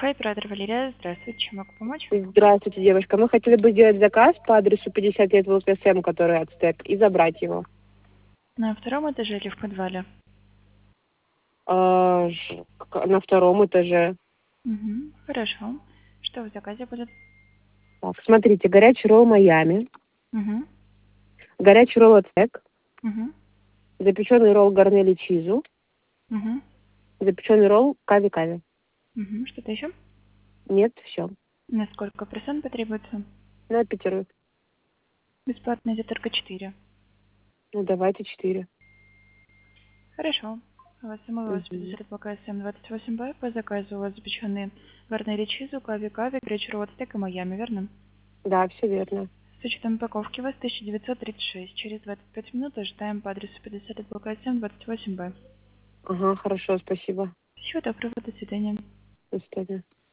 Wi-Fi, оператор Валерия. Здравствуйте, чем могу помочь? Здравствуйте, девушка. Мы хотели бы сделать заказ по адресу 50 лет ВЛКСМ, который Ацтек, и забрать его. На втором этаже или в подвале? На втором этаже. Угу, хорошо. Что в заказе будет? Так, смотрите, горячий ролл Майами, Угу, горячий ролл Ацтек, угу, запеченный ролл Гарнели Чизу, угу, запеченный ролл Кави-Кави. угу. Что-то еще? Нет, все. На сколько персон потребуется? На пятерых. Бесплатно идет только 4. Ну, давайте 4. Хорошо. У вас самого 50 блока СМ-28Б. По заказу у вас запеченные гарнели чизу, кави-кави, гречу ролл Ацтек и Майами, верно? Да, все верно. С учетом упаковки у вас 1936. Через 25 минут ожидаем по адресу 50 блока СМ-28Б. Ага, хорошо, спасибо. Всего доброго, до свидания. До свидания.